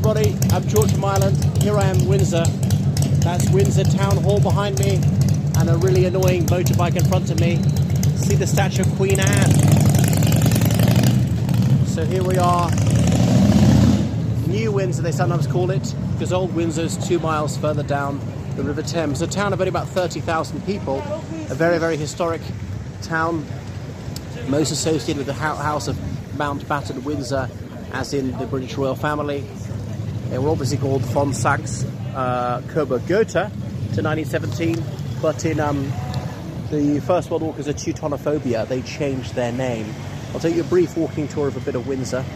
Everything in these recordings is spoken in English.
everybody, I'm George from Ireland. Here I am, Windsor. That's Windsor Town Hall behind me, and a really annoying motorbike in front of me. See the statue of Queen Anne. So here we are, New Windsor they sometimes call it, because Old Windsor's 2 miles further down the River Thames. A town of only about 30,000 people, a very, very historic town, most associated with the House of Mountbatten Windsor, as in the British royal family. They were obviously called von Saxe-Coburg-Gotha to 1917, but in the First World War, because of Teutonophobia, they changed their name. I'll take you a brief walking tour of a bit of Windsor.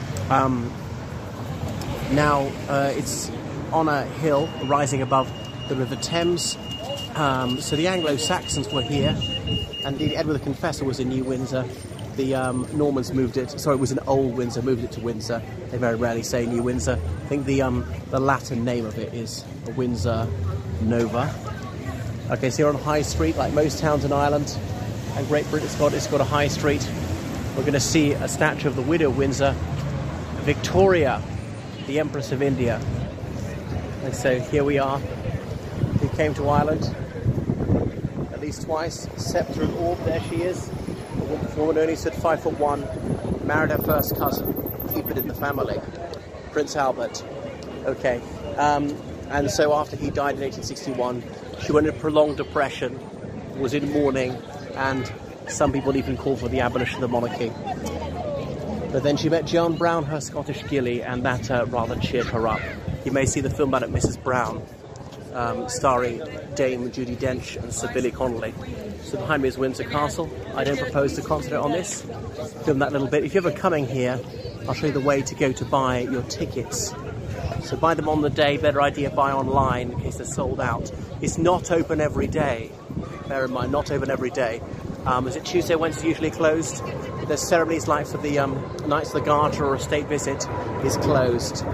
Now it's on a hill rising above the River Thames. So the Anglo-Saxons were here, and indeed Edward the Confessor was in New Windsor. The Normans moved it, sorry, it was in Old Windsor, moved it to Windsor. They very rarely say New Windsor. I think the Latin name of it is Windsor Nova. Okay, so you're on High Street, like most towns in Ireland and Great Britain. It's got a high street. We're going to see a statue of the Widow of Windsor, Victoria, the Empress of India. And so here we are. We came to Ireland at least twice. Sceptre and orb, there she is. A woman only stood 5'1", married her first cousin, keep it in the family, Prince Albert. Okay, and so after he died in 1861, she went into prolonged depression, was in mourning, and some people even called for the abolition of the monarchy. But then she met John Brown, her Scottish gillie, and that rather cheered her up. You may see the film about it, Mrs. Brown, starring Dame Judi Dench and Sir Billy Connolly. So behind me is Windsor Castle. I don't propose to concentrate on this. Film that little bit. If you're ever coming here, I'll show you the way to go to buy your tickets. So buy them on the day. Better idea, buy online in case they're sold out. It's not open every day. Bear in mind, not open every day. Is it Tuesday, Wednesday usually closed? There's ceremonies like for the Knights of the Garter or a state visit is closed.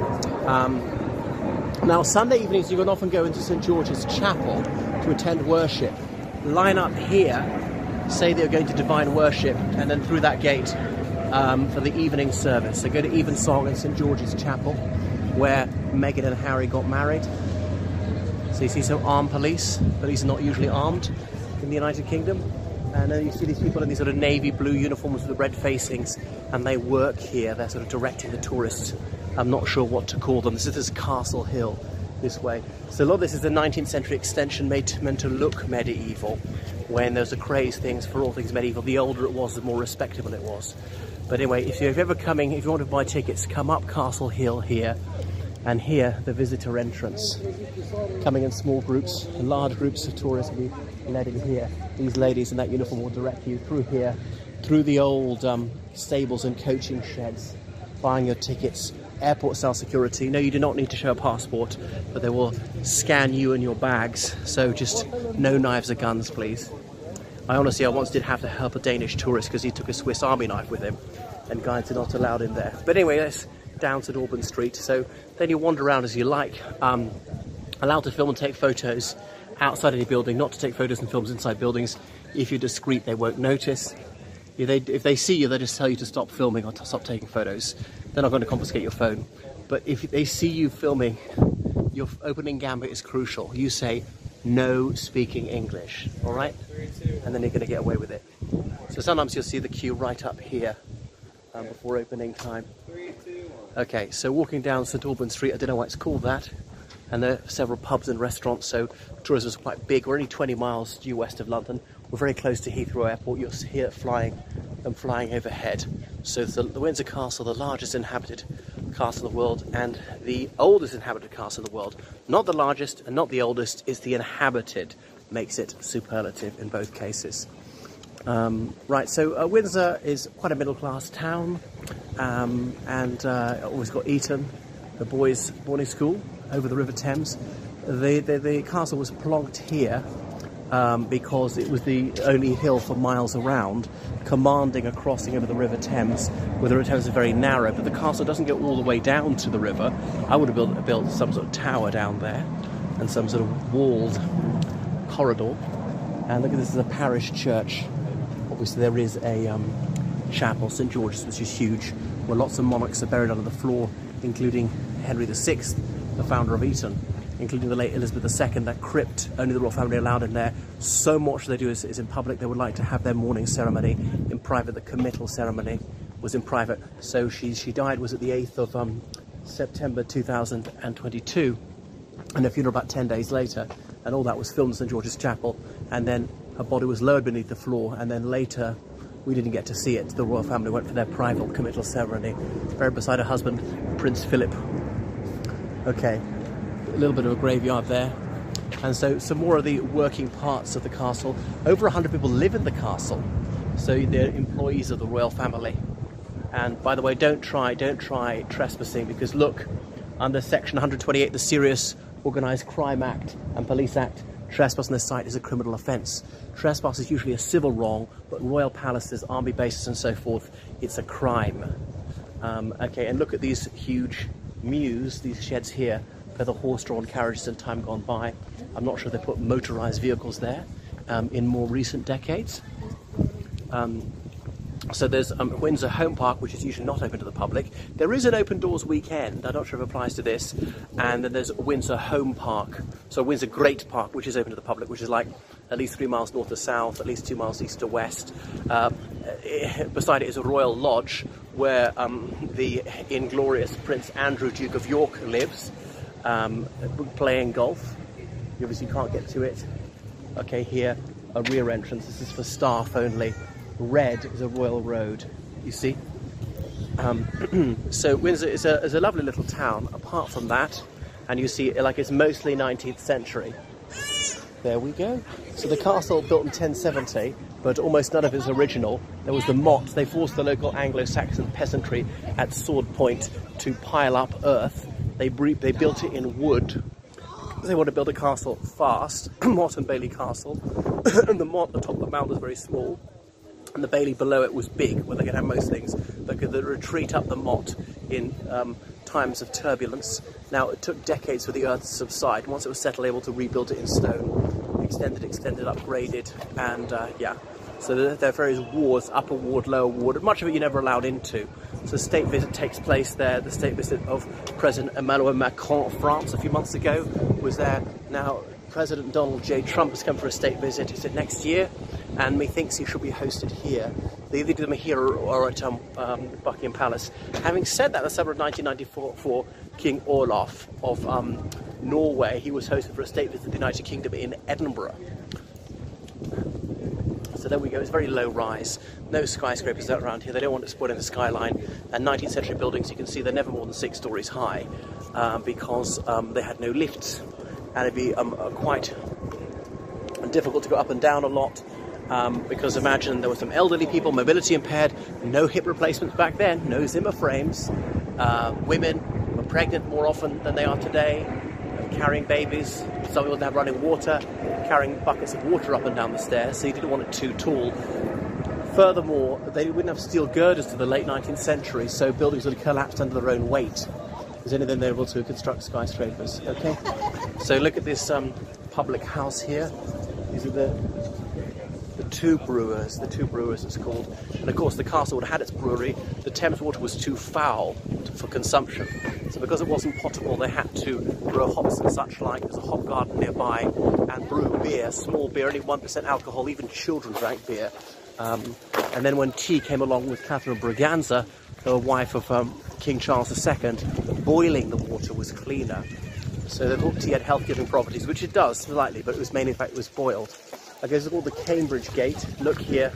Now Sunday evenings you can often go into St George's Chapel to attend worship. Line up here, say they're going to divine worship, and then through that gate for the evening service. So go to Evensong in St George's Chapel, where Meghan and Harry got married. So you see some armed police. Police are not usually armed in the United Kingdom. And then you see these people in these sort of navy blue uniforms with the red facings, and they work here. They're sort of directing the tourists. I'm not sure what to call them. This is Castle Hill this way. So a lot of this is the 19th century extension meant to look medieval, when there's a craze for all things medieval. The older it was, the more respectable it was. But anyway, if you're ever coming, if you want to buy tickets, come up Castle Hill here, and here the visitor entrance. Coming in small groups, large groups of tourists will be led in here. These ladies in that uniform will direct you through here, through the old stables and coaching sheds, buying your tickets. Airport style security. No, you do not need to show a passport, but they will scan you and your bags. So just no knives or guns, please. I once did have to help a Danish tourist because he took a Swiss Army knife with him, and guides are not allowed in there. But anyway, that's down to Auburn Street. So then you wander around as you like. Allowed to film and take photos outside any building, not to take photos and films inside buildings. If you're discreet, they won't notice. If they see you, they just tell you to stop filming or to stop taking photos. They're not going to confiscate your phone. But if they see you filming, your opening gambit is crucial. You say, no speaking English, all right? And then you're going to get away with it. So sometimes you'll see the queue right up here before opening time. Okay, so walking down St Albans Street, I don't know why it's called that. And there are several pubs and restaurants, so tourism is quite big. We're only 20 miles due west of London. We're very close to Heathrow Airport. You'll see it flying overhead. So the Windsor Castle, the largest inhabited castle in the world, and the oldest inhabited castle in the world. Not the largest and not the oldest, it's the inhabited. Makes it superlative in both cases. Right, so Windsor is quite a middle-class town, and always got Eton, the boys' boarding school, over the River Thames. The castle was plonked here because it was the only hill for miles around, commanding a crossing over the River Thames, where the River Thames is very narrow, but the castle doesn't go all the way down to the river. I would have built some sort of tower down there, and some sort of walled corridor. And look at this, is a parish church. Obviously there is a chapel, St George's, which is huge, where lots of monarchs are buried under the floor including Henry VI, the founder of Eton, including the late Elizabeth II. That crypt, only the royal family allowed in there. So much they do is in public. They would like to have their morning ceremony in private. The committal ceremony was in private. So she died, was it the 8th of September 2022, and her funeral about 10 days later, and all that was filmed in St George's Chapel, and then her body was lowered beneath the floor, and then later, we didn't get to see it, the royal family went for their private committal ceremony, buried beside her husband, Prince Philip. Okay, a little bit of a graveyard there. And so some more of the working parts of the castle. Over 100 people live in the castle, so they're employees of the royal family. And by the way, don't try trespassing, because look, under section 128, the Serious Organised Crime Act and Police Act, trespass on this site is a criminal offence. Trespass is usually a civil wrong, but royal palaces, army bases and so forth, it's a crime. Okay, and look at these huge mews, these sheds here, for the horse-drawn carriages in time gone by. I'm not sure they put motorised vehicles there in more recent decades. So there's Windsor Home Park, which is usually not open to the public. There is an open doors weekend, I'm not sure if it applies to this. And then there's Windsor Home Park, so Windsor Great Park, which is open to the public, which is like at least 3 miles north to south, at least 2 miles east to west. Beside it is a royal lodge where the inglorious Prince Andrew, Duke of York, lives, playing golf. You obviously can't get to it. Okay, here, a rear entrance. This is for staff only. Red is a royal road, you see. So Windsor is a lovely little town, apart from that. And you see, like, it's mostly 19th century. There we go. So the castle built in 1070, but almost none of it is original. There was the motte. They forced the local Anglo-Saxon peasantry at Sword Point to pile up earth. They built it in wood. They want to build a castle fast, Motte and Bailey Castle. And the motte at the top of the mountain was very small, and the Bailey below it was big, where they could have most things. They could retreat up the motte in times of turbulence. Now, it took decades for the earth to subside. Once it was settled, able to rebuild it in stone, extended, upgraded, and yeah. So there are various wards, upper ward, lower ward, much of it you're never allowed into. So a state visit takes place there. The state visit of President Emmanuel Macron of France a few months ago was there. Now, President Donald J. Trump has come for a state visit. Is it next year? And methinks he should be hosted here. They either do them here or at Buckingham Palace. Having said that, in the summer of 1994, King Olaf of Norway, he was hosted for a state visit to the United Kingdom in Edinburgh. So there we go, it's very low rise. No skyscrapers out around here, they don't want to spoil in the skyline. And 19th century buildings, you can see they're never more than 6 stories high because they had no lifts. And it'd be quite difficult to go up and down a lot because imagine there were some elderly people, mobility impaired, no hip replacements back then, no Zimmer frames. Women were pregnant more often than they are today, carrying babies. Some people didn't have running water, carrying buckets of water up and down the stairs, so you didn't want it too tall. Furthermore, they wouldn't have steel girders to the late 19th century, so buildings would collapse under their own weight. There's only then they were able to construct skyscrapers. Okay, so look at this public house here. These are the Two Brewers. The Two Brewers, it's called. And of course, the castle had its brewery. The Thames water was too foul for consumption, so because it wasn't potable, they had to grow hops and such like. There's a hop garden nearby, and brew beer, small beer, only 1% alcohol. Even children drank beer. And then when tea came along with Catherine of Braganza, the wife of King Charles II, boiling the water was cleaner. So they thought tea had health-giving properties, which it does slightly, but it was mainly in fact it was boiled. Okay, this is called the Cambridge Gate. Look here,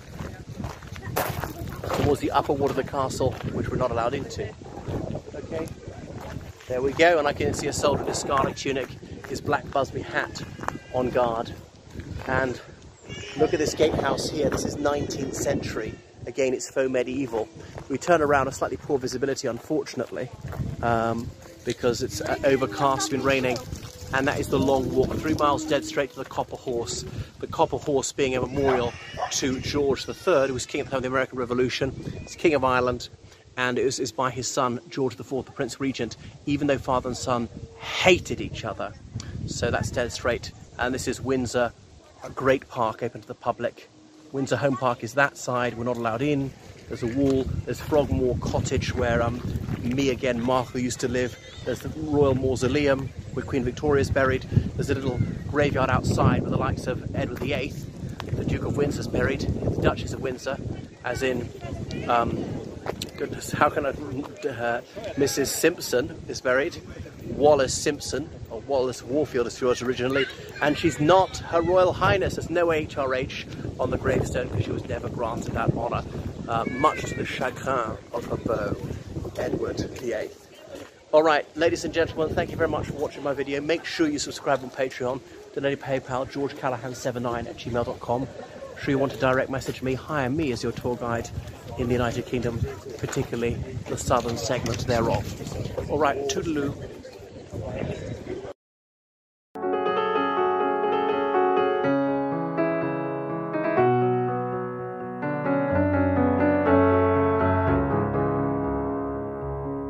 towards the upper ward of the castle, which we're not allowed into. Okay, there we go, and I can see a soldier in his scarlet tunic, his black Busby hat on guard. And look at this gatehouse here. This is 19th century. Again, it's faux medieval. We turn around a slightly poor visibility, unfortunately, because it's overcast, been raining. And that is the Long Walk, 3 miles dead straight to the Copper Horse. The Copper Horse being a memorial to George III, who was king at the time of the American Revolution. He's King of Ireland, and it was by his son, George IV, the Prince Regent, even though father and son hated each other. So that's dead straight. And this is Windsor, a great park open to the public. Windsor Home Park is that side, we're not allowed in. There's a wall. There's Frogmore Cottage, where me again, Martha, used to live. There's the Royal Mausoleum, where Queen Victoria's buried. There's a little graveyard outside where the likes of Edward VIII, the Duke of Windsor's buried, the Duchess of Windsor, as in, goodness, how can I, Mrs. Simpson is buried, Wallace Simpson, or Wallace Warfield as she was originally, and she's not Her Royal Highness. There's no HRH on the gravestone because she was never granted that honour, much to the chagrin of her beau, Edward VIII. Alright, ladies and gentlemen, thank you very much for watching my video. Make sure you subscribe on Patreon, donate PayPal, georgecallahan79@gmail.com. Sure you want to direct message me, hire me as your tour guide in the United Kingdom, particularly the southern segment thereof. Alright, toodaloo.